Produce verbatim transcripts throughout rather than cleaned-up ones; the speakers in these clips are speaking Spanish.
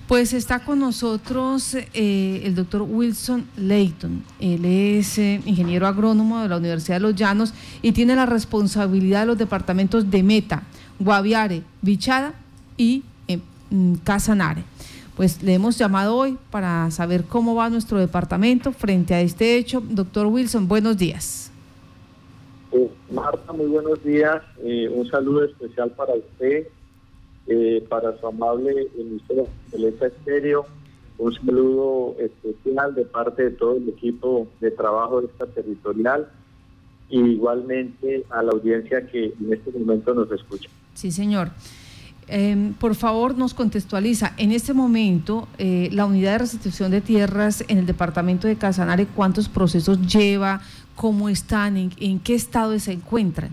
Pues está con nosotros eh, el doctor Wilson Leighton. Él es eh, ingeniero agrónomo de la Universidad de Los Llanos y tiene la responsabilidad de los departamentos de Meta, Guaviare, Vichada y eh, Casanare. Pues le hemos llamado hoy para saber cómo va nuestro departamento frente a este hecho. Doctor Wilson, buenos días. Eh, Marta, muy buenos días. Eh, un saludo especial para usted. Eh, para su amable emisora Telesa Estéreo, un saludo especial de parte de todo el equipo de trabajo de esta territorial y igualmente a la audiencia que en este momento nos escucha. Sí, señor. Eh, por favor, nos contextualiza, en este momento, eh, la unidad de restitución de tierras en el departamento de Casanare, ¿cuántos procesos lleva? ¿Cómo están? ¿En, en qué estado se encuentran?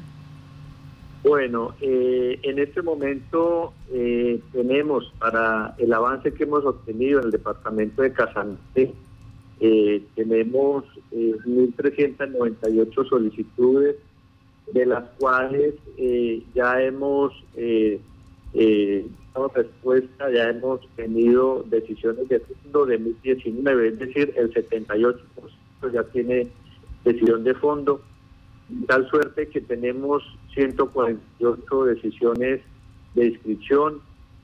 Bueno, eh, en este momento eh, tenemos para el avance que hemos obtenido en el departamento de Casanare, eh, tenemos eh, mil trescientas noventa y ocho solicitudes, de las cuales eh, ya hemos eh, eh, dado respuesta, ya hemos tenido decisiones de fondo de mil diecinueve, es decir, el setenta y ocho por ciento ya tiene decisión de fondo. Tal suerte que tenemos ciento cuarenta y ocho decisiones de inscripción,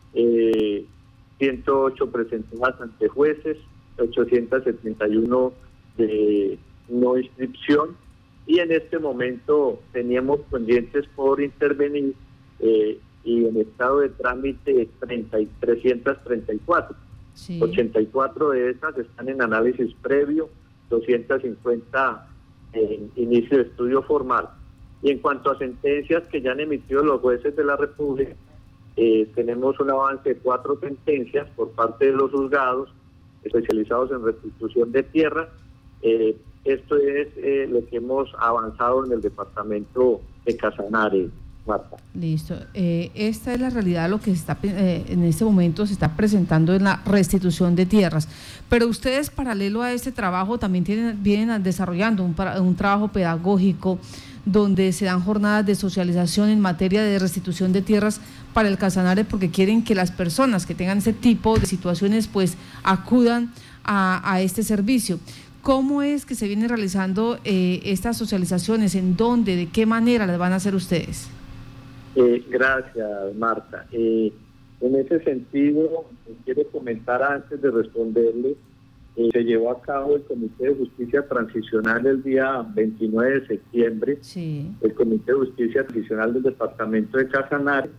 eh, ciento ocho presentadas ante jueces, ochocientos setenta y uno de no inscripción, y en este momento teníamos pendientes por intervenir eh, y en estado de trámite trescientas treinta y cuatro. Sí. ochenta y cuatro de esas están en análisis previo, doscientas cincuenta en inicio de estudio formal. Y en cuanto a sentencias que ya han emitido los jueces de la República, eh, tenemos un avance de cuatro sentencias por parte de los juzgados especializados en restitución de tierra. Eh, esto es eh, lo que hemos avanzado en el departamento de Casanare, Marta. Listo. Eh, esta es la realidad, lo que se está eh, en este momento se está presentando en la restitución de tierras. Pero ustedes, paralelo a este trabajo, también tienen, vienen desarrollando un, un trabajo pedagógico donde se dan jornadas de socialización en materia de restitución de tierras para el Casanare, porque quieren que las personas que tengan ese tipo de situaciones pues acudan a, a este servicio. ¿Cómo es que se vienen realizando eh, estas socializaciones? ¿En dónde? ¿De qué manera las van a hacer ustedes? Eh, gracias, Marta. Eh, en ese sentido, quiero comentar antes de responderle, eh, se llevó a cabo el Comité de Justicia Transicional el día veintinueve de septiembre, sí. El Comité de Justicia Transicional del Departamento de Casanare,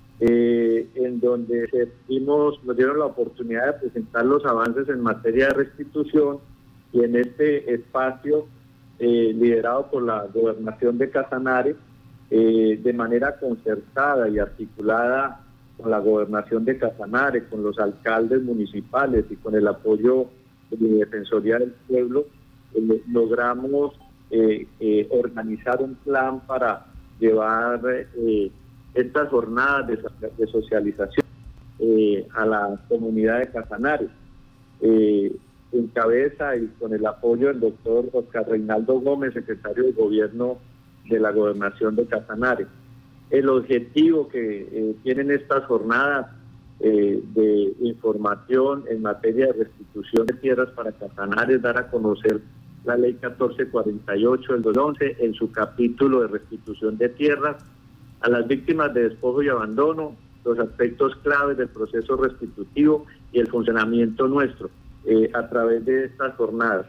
eh, en donde se dimos, nos dieron la oportunidad de presentar los avances en materia de restitución, y en este espacio, eh, liderado por la Gobernación de Casanare, Eh, de manera concertada y articulada con la Gobernación de Casanare, con los alcaldes municipales y con el apoyo de la Defensoría del Pueblo, eh, logramos eh, eh, organizar un plan para llevar eh, estas jornadas de, de socialización eh, a la comunidad de Casanare. Eh, en cabeza y con el apoyo del doctor Oscar Reinaldo Gómez, secretario de Gobierno de la Gobernación de Casanare. El objetivo que eh, tienen estas jornadas eh, de información en materia de restitución de tierras para Casanare es dar a conocer la ley catorce cuarenta y ocho del dos mil once en su capítulo de restitución de tierras a las víctimas de despojo y abandono, los aspectos claves del proceso restitutivo y el funcionamiento nuestro eh, a través de estas jornadas.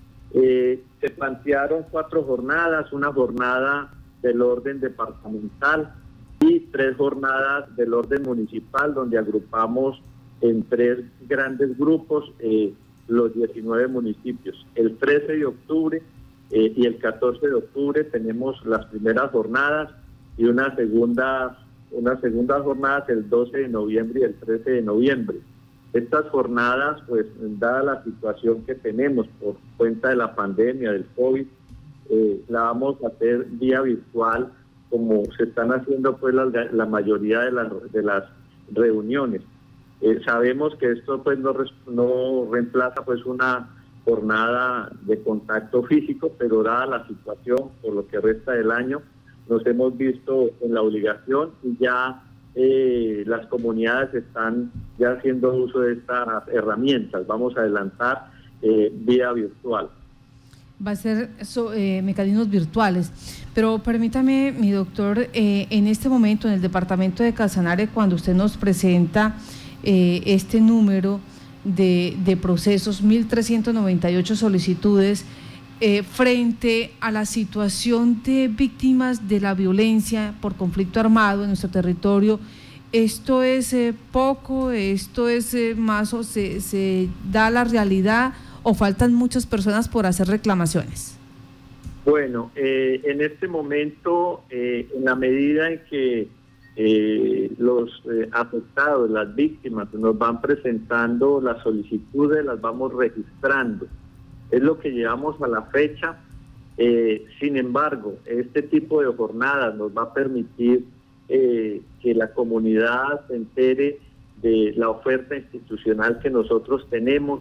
Eh, se plantearon cuatro jornadas, una jornada del orden departamental y tres jornadas del orden municipal, donde agrupamos en tres grandes grupos eh, los diecinueve municipios. El trece de octubre eh, y el catorce de octubre tenemos las primeras jornadas y una segunda, una segunda jornada el doce de noviembre y el trece de noviembre. Estas jornadas, pues, dada la situación que tenemos por cuenta de la pandemia, del COVID, eh, la vamos a hacer vía virtual, como se están haciendo pues la, la mayoría de las, de las reuniones. Eh, sabemos que esto pues no, no reemplaza pues una jornada de contacto físico, pero dada la situación por lo que resta del año, nos hemos visto en la obligación y ya eh, las comunidades están ya haciendo uso de estas herramientas. Vamos a adelantar eh, vía virtual. Va a ser so, eh, mecanismos virtuales, pero permítame, mi doctor, eh, en este momento en el departamento de Casanare, cuando usted nos presenta eh, este número de, de procesos, mil trescientas noventa y ocho solicitudes, eh, frente a la situación de víctimas de la violencia por conflicto armado en nuestro territorio, ¿esto es eh, poco, esto es eh, más o se, se da la realidad o faltan muchas personas por hacer reclamaciones? Bueno, eh, en este momento, eh, en la medida en que eh, los eh, afectados, las víctimas, nos van presentando las solicitudes, las vamos registrando. Es lo que llevamos a la fecha. Eh, sin embargo, este tipo de jornadas nos va a permitir eh, que la comunidad se entere de la oferta institucional que nosotros tenemos,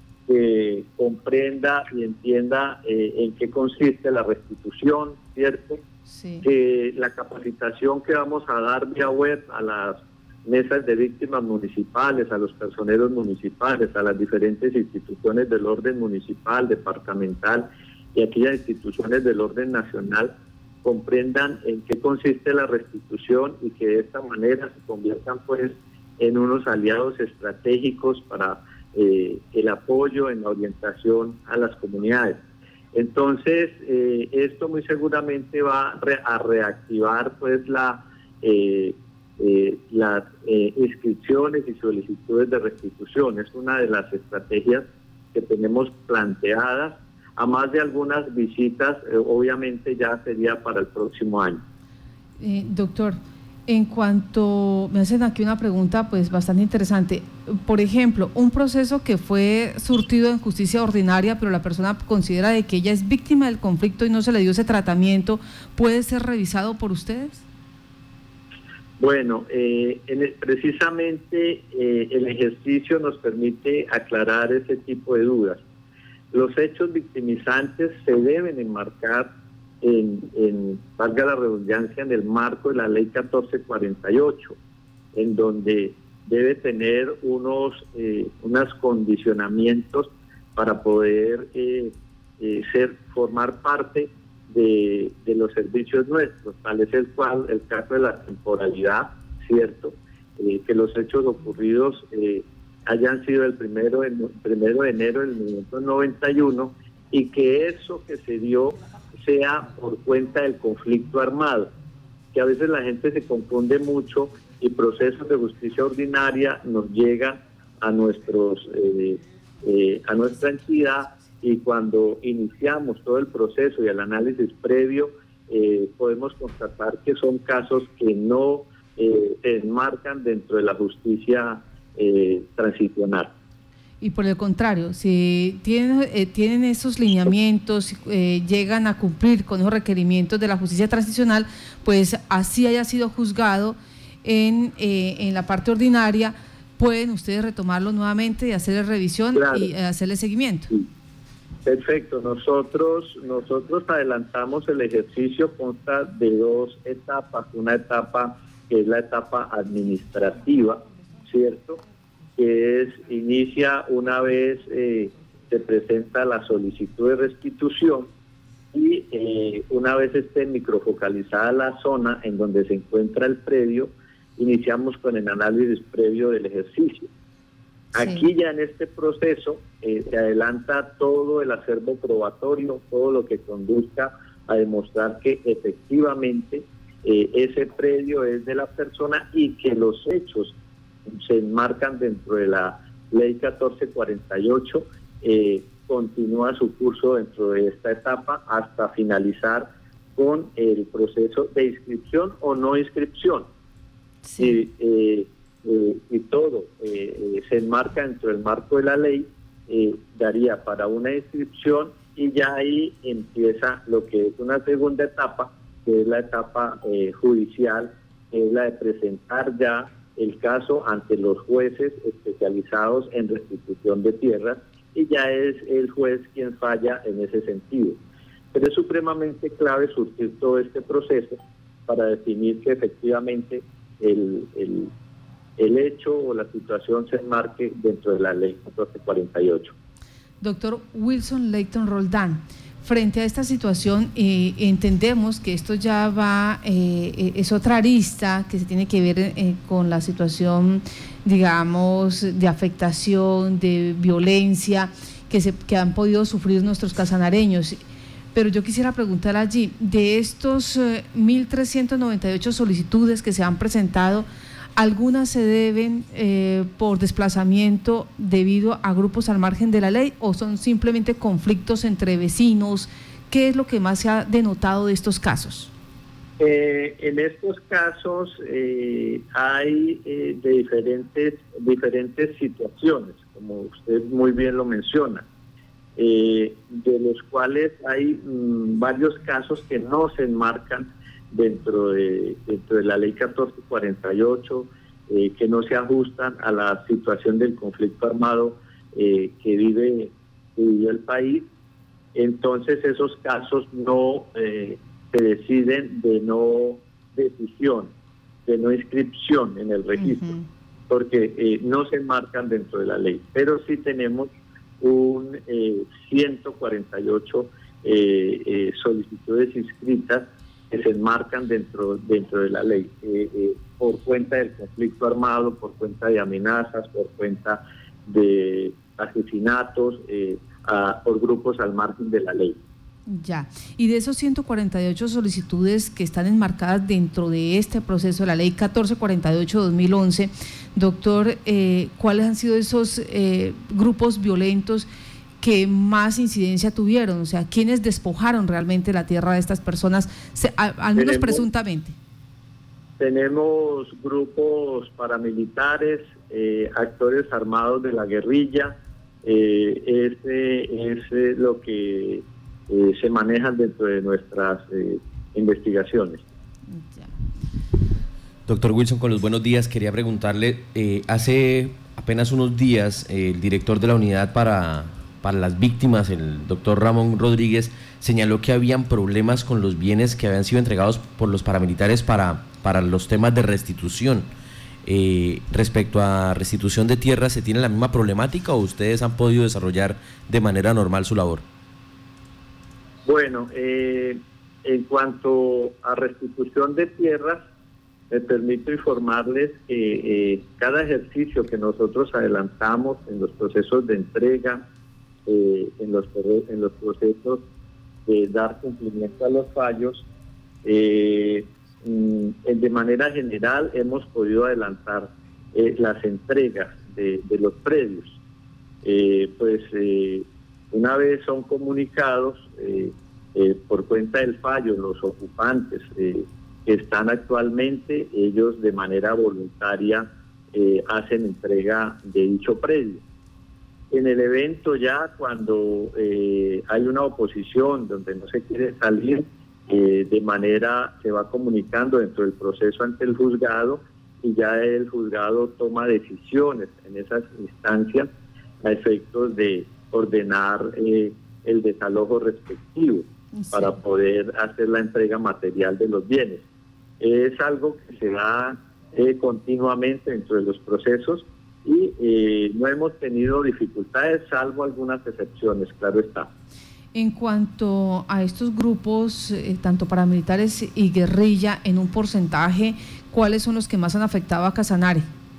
que comprenda y entienda eh, en qué consiste la restitución, ¿cierto? Sí. Que la capacitación que vamos a dar vía web a las mesas de víctimas municipales, a los personeros municipales, a las diferentes instituciones del orden municipal, departamental y aquellas instituciones del orden nacional, comprendan en qué consiste la restitución y que de esta manera se conviertan pues en unos aliados estratégicos para eh, el apoyo en la orientación a las comunidades. Entonces, eh, esto muy seguramente va re a reactivar pues la eh, eh, las eh, inscripciones y solicitudes de restitución. Es una de las estrategias que tenemos planteadas, a más de algunas visitas, eh, obviamente ya sería para el próximo año. Eh, doctor, en cuanto, me hacen aquí una pregunta pues bastante interesante. Por ejemplo, un proceso que fue surtido en justicia ordinaria, pero la persona considera de que ella es víctima del conflicto y no se le dio ese tratamiento, ¿puede ser revisado por ustedes? Bueno, eh, en el, precisamente eh, el ejercicio nos permite aclarar ese tipo de dudas. Los hechos victimizantes se deben enmarcar en, en, valga la redundancia, en el marco de la ley catorce cuarenta y ocho, en donde debe tener unos, eh, unos condicionamientos para poder eh, eh, ser, formar parte de, de los servicios nuestros, tal es el cual, el caso de la temporalidad, ¿cierto? Eh, que los hechos ocurridos eh, hayan sido el primero, el primero de enero del mil novecientos noventa y uno y que eso que se dio sea por cuenta del conflicto armado, que a veces la gente se confunde mucho y procesos de justicia ordinaria nos llegan a nuestros eh, eh, a nuestra entidad, y cuando iniciamos todo el proceso y el análisis previo eh, podemos constatar que son casos que no eh, se enmarcan dentro de la justicia eh, transicional. Y por el contrario, si tienen, eh, tienen esos lineamientos, eh, llegan a cumplir con esos requerimientos de la justicia transicional, pues así haya sido juzgado en, eh, en la parte ordinaria, pueden ustedes retomarlo nuevamente y hacerle revisión, claro, y hacerle seguimiento. Sí. Perfecto, nosotros, nosotros adelantamos el ejercicio, consta de dos etapas, una etapa que es la etapa administrativa, ¿cierto?, que es, inicia una vez eh, se presenta la solicitud de restitución y eh, una vez esté microfocalizada la zona en donde se encuentra el predio, iniciamos con el análisis previo del ejercicio. Aquí sí, ya en este proceso eh, se adelanta todo el acervo probatorio, todo lo que conduzca a demostrar que efectivamente eh, ese predio es de la persona y que los hechos se enmarcan dentro de la ley catorce cuarenta y ocho, eh, continúa su curso dentro de esta etapa hasta finalizar con el proceso de inscripción o no inscripción. Sí. Y, eh, eh, y todo eh, eh, se enmarca dentro del marco de la ley, eh, daría para una inscripción y ya ahí empieza lo que es una segunda etapa, que es la etapa eh, judicial, que es la de presentar ya el caso ante los jueces especializados en restitución de tierras, y ya es el juez quien falla en ese sentido. Pero es supremamente clave surtir todo este proceso para definir que efectivamente el, el, el hecho o la situación se enmarque dentro de la ley catorce cuarenta y ocho. Doctor Wilson Leighton Roldán, frente a esta situación, eh, entendemos que esto ya va, eh, es otra arista que se tiene que ver eh, con la situación, digamos, de afectación, de violencia que, se, que han podido sufrir nuestros casanareños. Pero yo quisiera preguntar allí, de estos eh, mil trescientas noventa y ocho solicitudes que se han presentado, ¿algunas se deben eh, por desplazamiento debido a grupos al margen de la ley o son simplemente conflictos entre vecinos? ¿Qué es lo que más se ha denotado de estos casos? Eh, en estos casos eh, hay eh, de diferentes, diferentes situaciones, como usted muy bien lo menciona, eh, de los cuales hay mmm, varios casos que no se enmarcan dentro de, dentro de la ley catorce cuarenta y ocho, eh, que no se ajustan a la situación del conflicto armado eh, que vive que vive el país. Entonces esos casos no eh, se deciden de no decisión, de no inscripción en el registro, uh-huh. porque eh, no se enmarcan dentro de la ley, pero sí tenemos un eh, ciento cuarenta y ocho eh, eh, solicitudes inscritas que se enmarcan dentro dentro de la ley, eh, eh, por cuenta del conflicto armado, por cuenta de amenazas, por cuenta de asesinatos, eh, a, por grupos al margen de la ley. Ya, y de esos ciento cuarenta y ocho solicitudes que están enmarcadas dentro de este proceso de la ley catorce cuarenta y ocho de dos mil once, doctor, eh, ¿cuáles han sido esos eh, grupos violentos que más incidencia tuvieron? O sea, ¿quiénes despojaron realmente la tierra de estas personas, se, a, al menos tenemos, presuntamente? Tenemos grupos paramilitares, eh, actores armados de la guerrilla, eh, ese es eh, lo que eh, se manejan dentro de nuestras eh, investigaciones. Ya. Doctor Wilson, con los buenos días, quería preguntarle, eh, hace apenas unos días eh, el director de la unidad para... para las víctimas, el doctor Ramón Rodríguez, señaló que habían problemas con los bienes que habían sido entregados por los paramilitares para, para los temas de restitución. Eh, respecto a restitución de tierras, ¿se tiene la misma problemática o ustedes han podido desarrollar de manera normal su labor? Bueno, eh, en cuanto a restitución de tierras, me permito informarles que eh, cada ejercicio que nosotros adelantamos en los procesos de entrega, Eh, en, los, en los procesos de dar cumplimiento a los fallos, eh, mm, de manera general hemos podido adelantar eh, las entregas de, de los predios. Eh, pues eh, una vez son comunicados eh, eh, por cuenta del fallo los ocupantes eh, que están actualmente, ellos de manera voluntaria eh, hacen entrega de dicho predio. En el evento ya cuando eh, hay una oposición donde no se quiere salir, eh, de manera se va comunicando dentro del proceso ante el juzgado y ya el juzgado toma decisiones en esas instancias a efectos de ordenar eh, el desalojo respectivo, sí, para poder hacer la entrega material de los bienes. Es algo que se da eh, continuamente dentro de los procesos y eh, no hemos tenido dificultades, salvo algunas excepciones, claro está. En cuanto a estos grupos, eh, tanto paramilitares y guerrilla, en un porcentaje, ¿cuáles son los que más han afectado a Casanare?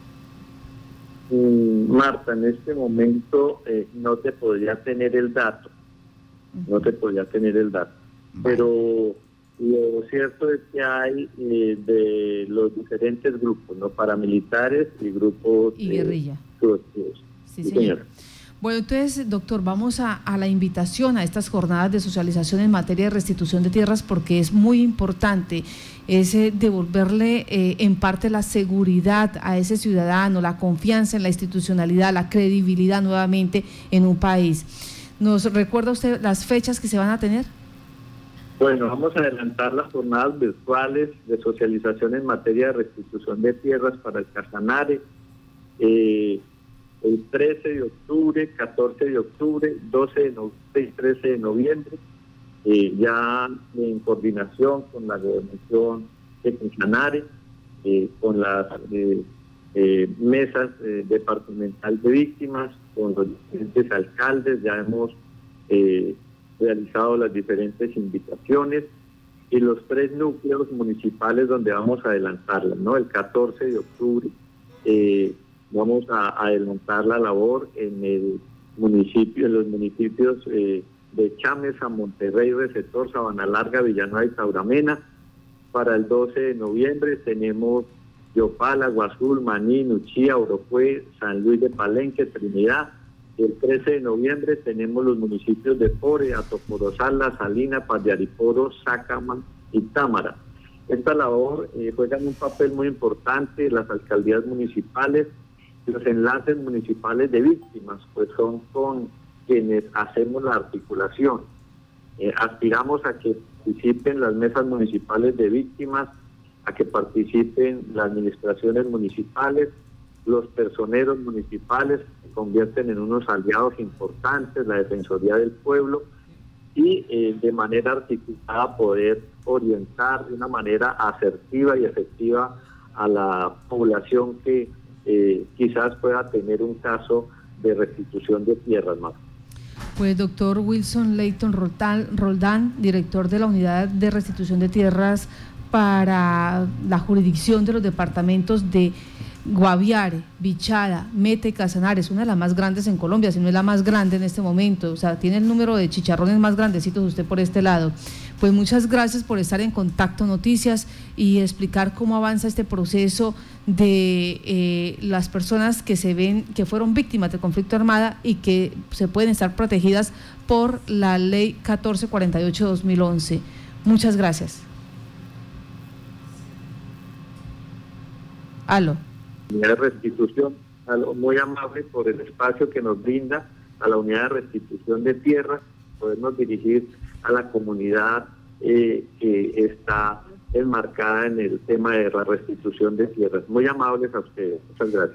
Mm, Marta, en este momento eh, no te podría tener el dato, no te podría tener el dato, vale. Pero lo cierto es que hay eh, de los diferentes grupos, ¿no? Paramilitares y grupos y guerrilla. Eh, sí, sí, señora. Bueno, entonces, doctor, vamos a, a la invitación a estas jornadas de socialización en materia de restitución de tierras, porque es muy importante, es eh, devolverle eh, en parte la seguridad a ese ciudadano, la confianza en la institucionalidad, la credibilidad nuevamente en un país. ¿Nos recuerda usted las fechas que se van a tener? Bueno, vamos a adelantar las jornadas virtuales de socialización en materia de restitución de tierras para el Casanare, eh, el trece de octubre, catorce de octubre, doce de noviembre y trece de noviembre, eh, ya en coordinación con la gobernación de Casanare. eh, con las eh, eh, mesas eh, departamental de víctimas, con los diferentes alcaldes, ya hemos eh, realizado las diferentes invitaciones, y los tres núcleos municipales donde vamos a adelantarla, ¿no? El catorce de octubre eh, vamos a adelantar la labor en el municipio, en los municipios eh, de Chamesa, Monterrey, Receptor, Sabana Larga, Villanueva y Tauramena. Para el doce de noviembre tenemos Yopal, Aguazul, Maní, Nuchía, Orocue, San Luis de Palenque, Trinidad. El trece de noviembre tenemos los municipios de Pore, Atocorozal, La Salina, Paz de Ariporo, Sácama y Támara. Esta labor eh, juega un papel muy importante las alcaldías municipales. Los enlaces municipales de víctimas pues son con quienes hacemos la articulación. Eh, aspiramos a que participen las mesas municipales de víctimas, a que participen las administraciones municipales, los personeros municipales se convierten en unos aliados importantes, la Defensoría del Pueblo, y eh, de manera articulada poder orientar de una manera asertiva y efectiva a la población que eh, quizás pueda tener un caso de restitución de tierras más. Pues doctor Wilson Leighton Roldán, director de la Unidad de Restitución de Tierras para la jurisdicción de los departamentos de Guaviare, Bichada, Meta y Casanares, una de las más grandes en Colombia, si no es la más grande en este momento, o sea, tiene el número de chicharrones más grandecitos usted por este lado. Pues muchas gracias por estar en Contacto Noticias y explicar cómo avanza este proceso de eh, las personas que se ven, que fueron víctimas del conflicto armado y que se pueden estar protegidas por la ley catorce cuarenta y ocho de dos mil once. Muchas gracias. Aló. Unidad de Restitución, muy amable por el espacio que nos brinda a la Unidad de Restitución de Tierras, podernos dirigir a la comunidad eh, que está enmarcada en el tema de la restitución de tierras. Muy amables a ustedes. Muchas gracias.